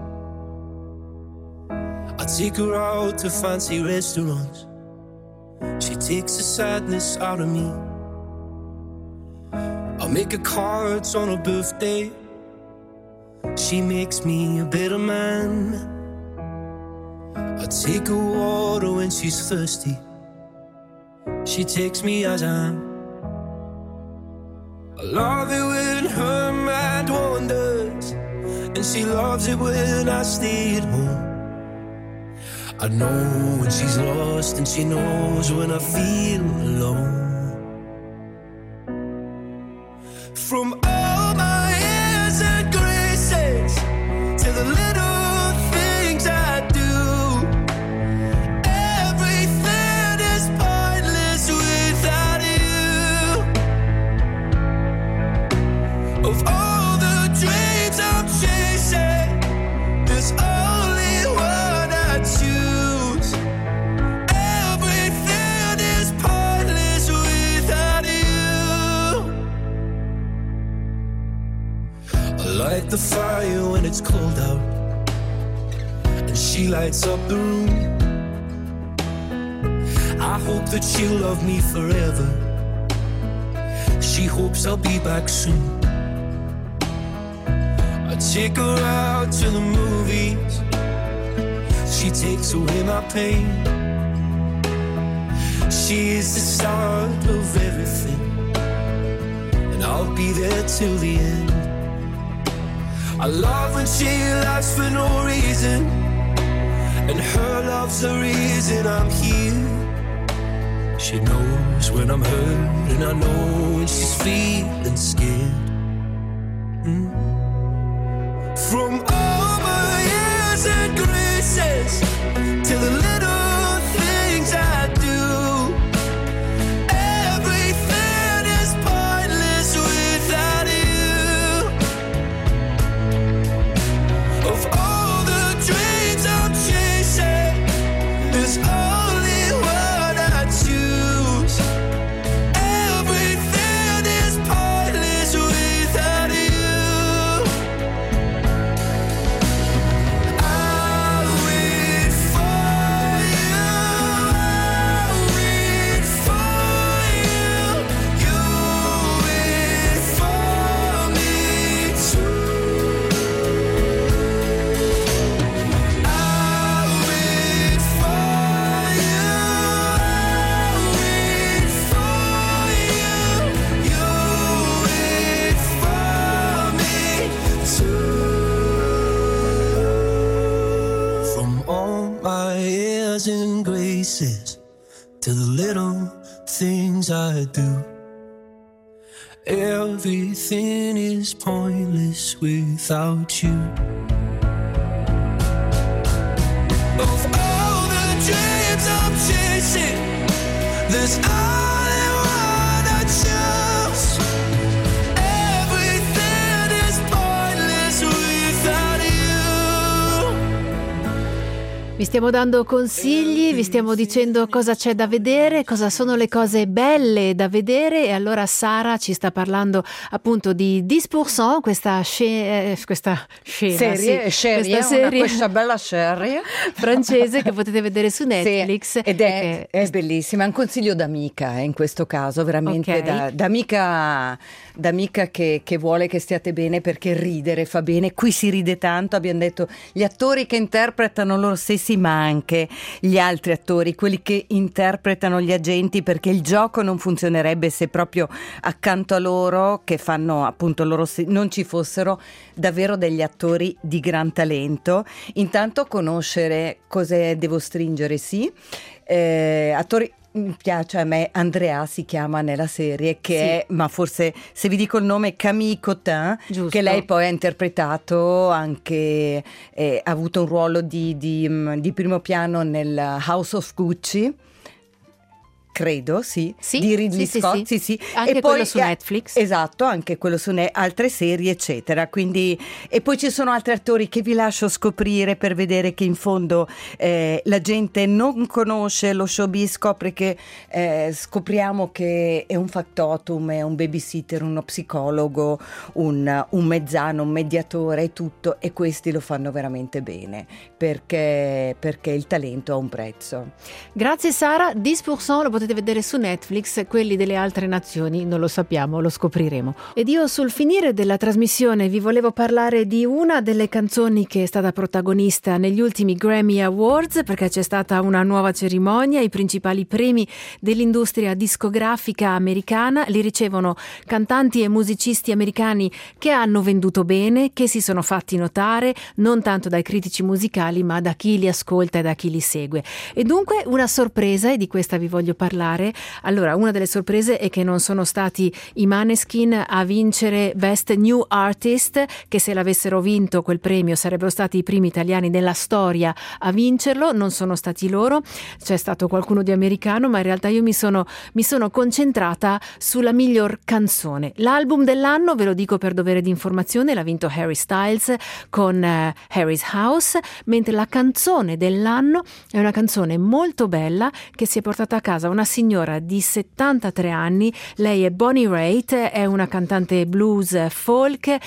I take her out to fancy restaurants. She takes the sadness out of me. I make her cards on her birthday. She makes me a better man. I take her water when she's thirsty. She takes me as I am. I love it when her mind wanders, and she loves it when I stay at home. I know when she's lost, and she knows when I feel alone. From all my airs and graces to the little things I do, everything is pointless without you. Of all the dreams I'm chasing, there's only one I choose. Everything is pointless without you. I light the fire when it's cold out, and she lights up the room. I hope that she'll love me forever. She hopes I'll be back soon. I take her out to the movies. She takes away my pain. She is the start of everything, and I'll be there till the end. I love when she laughs for no reason, and her love's the reason I'm here. She knows when I'm hurt, and I know when she's feeling scared. Mm. From all my years and graces to the little things I do, everything is pointless without you. Of all the dreams I'm chasing, there's only one I choose. Everything is to the little things I do. Everything is pointless without you. Of all the dreams I'm chasing, there's only one I choose. Everything is pointless without you. Vi stiamo dando consigli, vi stiamo dicendo cosa c'è da vedere, cosa sono le cose belle da vedere, e allora Sara ci sta parlando appunto di dix pour cent, questa, sce- eh, questa scena, serie, sì, serie, questa serie una, questa bella serie francese che potete vedere su Netflix. Sì, ed è, che... è bellissima, è un consiglio d'amica eh, in questo caso, veramente Okay. da, d'amica, d'amica che, che vuole che stiate bene, perché ridere fa bene. Qui si ride tanto, abbiamo detto gli attori che interpretano loro stessi, ma anche gli altri attori, quelli che interpretano gli agenti, perché il gioco non funzionerebbe se proprio accanto a loro, che fanno appunto loro, se non ci fossero davvero degli attori di gran talento. Intanto conoscere cosa devo stringere, sì, eh, attori. Mi piace a me, Andrea si chiama nella serie, che Sì. è, ma forse se vi dico il nome, Camille Cotin, Giusto. che lei poi ha interpretato anche, eh, ha avuto un ruolo di, di, di primo piano nel House of Gucci, credo, sì, Sì, di Ridley sì, sì, Scott, sì. sì, sì. Anche E quello poi, su eh, Netflix. Esatto, anche quello su ne- altre serie, eccetera. Quindi, e poi ci sono altri attori che vi lascio scoprire, per vedere che in fondo eh, la gente non conosce lo showbiz, scopre che eh, scopriamo che è un factotum, è un babysitter, uno psicologo, un, un mezzano, un mediatore e tutto, e questi lo fanno veramente bene, perché, perché il talento ha un prezzo. Grazie Sara, dix pour cent lo potete vedere su Netflix, quelli delle altre nazioni non lo sappiamo, lo scopriremo. Ed io sul finire della trasmissione vi volevo parlare di una delle canzoni che è stata protagonista negli ultimi Grammy Awards, perché c'è stata una nuova cerimonia, i principali premi dell'industria discografica americana li ricevono cantanti e musicisti americani che hanno venduto bene, che si sono fatti notare non tanto dai critici musicali ma da chi li ascolta e da chi li segue. E dunque una sorpresa, e di questa vi voglio parlare. Allora, una delle sorprese è che non sono stati i Maneskin a vincere Best New Artist, che se l'avessero vinto quel premio sarebbero stati i primi italiani della storia a vincerlo. Non sono stati loro, c'è stato qualcuno di americano, ma in realtà io mi sono, mi sono concentrata sulla miglior canzone. L'album dell'anno, ve lo dico per dovere di informazione, l'ha vinto Harry Styles con uh, Harry's House, mentre la canzone dell'anno è una canzone molto bella che si è portata a casa una signora di settantatré anni. Lei è Bonnie Raitt, è una cantante blues folk.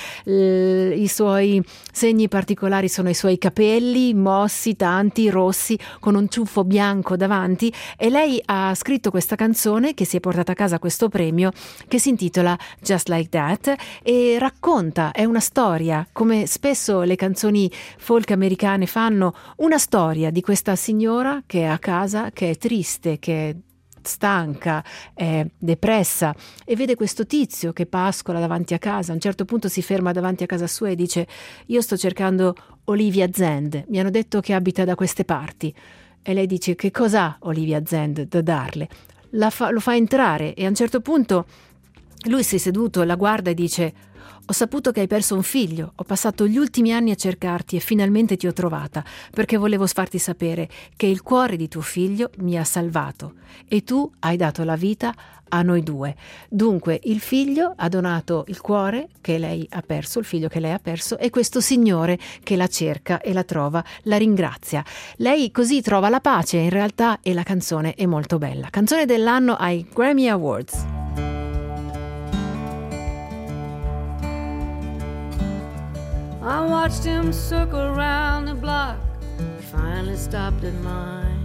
L- i suoi segni particolari sono i suoi capelli mossi, tanti, rossi, con un ciuffo bianco davanti, e lei ha scritto questa canzone che si è portata a casa questo premio, che si intitola Just Like That, e racconta, è una storia, come spesso le canzoni folk americane fanno, una storia di questa signora che è a casa, che è triste, che è stanca, è depressa, e vede questo tizio che pascola davanti a casa. A un certo punto si ferma davanti a casa sua e dice: io sto cercando Olivia Zend, mi hanno detto che abita da queste parti. E lei dice: che cos'ha Olivia Zend da darle? La fa, lo fa entrare, e a un certo punto lui si è seduto, la guarda e dice: ho saputo che hai perso un figlio, ho passato gli ultimi anni a cercarti e finalmente ti ho trovata, perché volevo farti sapere che il cuore di tuo figlio mi ha salvato e tu hai dato la vita a noi due. Dunque il figlio ha donato il cuore che lei ha perso, il figlio che lei ha perso, e questo signore che la cerca e la trova la ringrazia. Lei così trova la pace in realtà, e la canzone è molto bella. Canzone dell'anno ai Grammy Awards. I watched him circle around the block, finally stopped at mine.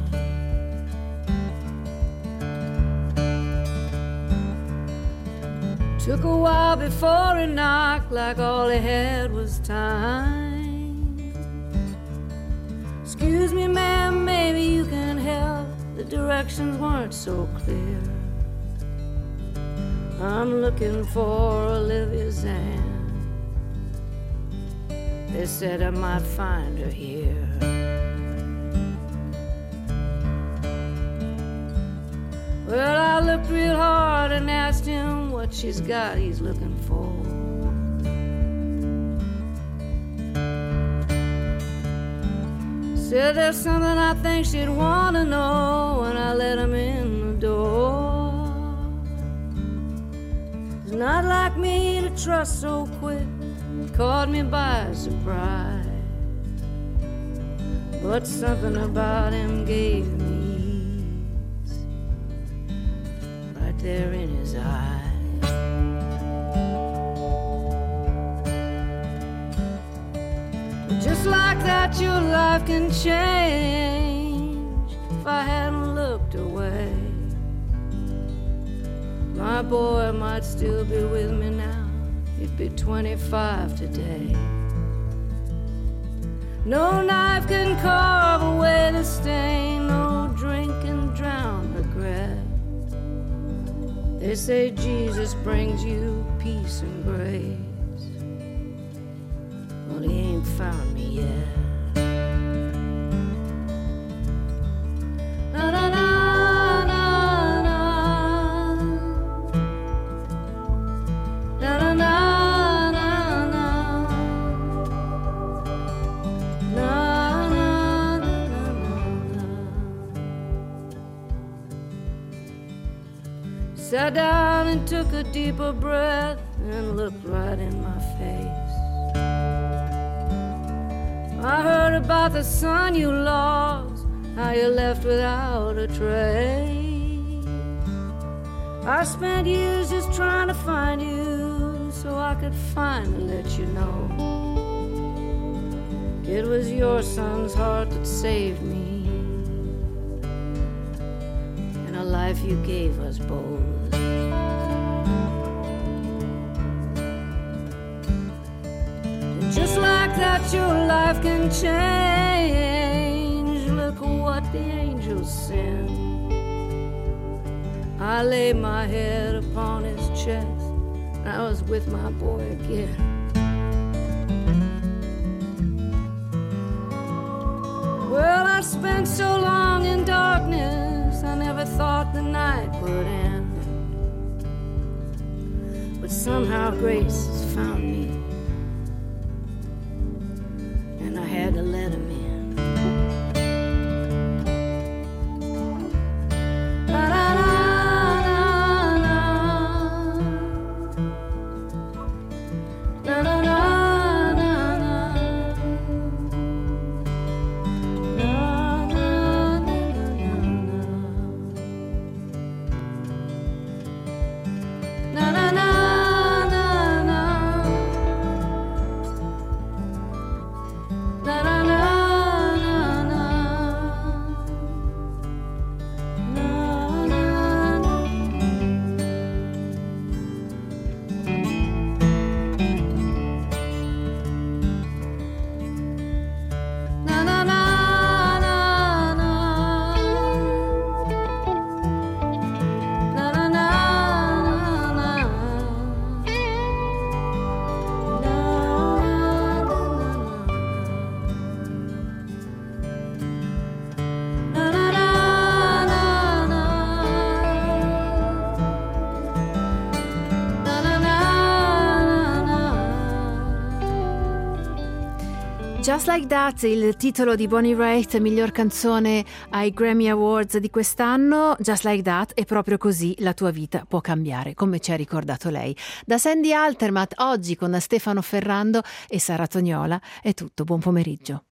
Took a while before he knocked, like all he had was time. Excuse me, ma'am, maybe you can help. The directions weren't so clear. I'm looking for Olivia Zand. They said I might find her here. Well, I looked real hard and asked him what she's got he's looking for. Said there's something I think she'd want to know when I let him in the door. It's not like me to trust so quick, caught me by surprise. But something about him gave me ease, right there in his eyes. Just like that your life can change if I hadn't looked away. My boy might still be with me now, he'd be twenty-five today. No knife can carve away the stain, no drink can drown regret. They say Jesus brings you peace and grace. Well, he ain't found me yet. Na na na na na na na na. Sat down and took a deeper breath and looked right in my face. I heard about the son you lost, how you left without a trace. I spent years just trying to find you so I could finally let you know it was your son's heart that saved me, and a life you gave us both. Just like that your life can change. Look what the angels send. I laid my head upon his chest, I was with my boy again. Well, I spent so long in darkness, I never thought the night would end. But somehow grace has found me, and I had to let him in. Na, na, na, na, na. Na, na, na, na, na. Na, na, na, na, na. Na, na, na. Just Like That, il titolo di Bonnie Raitt, miglior canzone ai Grammy Awards di quest'anno. Just Like That, è proprio così la tua vita può cambiare, come ci ha ricordato lei. Da Sandy Altermatt, oggi con Stefano Ferrando e Sara Tognola, è tutto. Buon pomeriggio.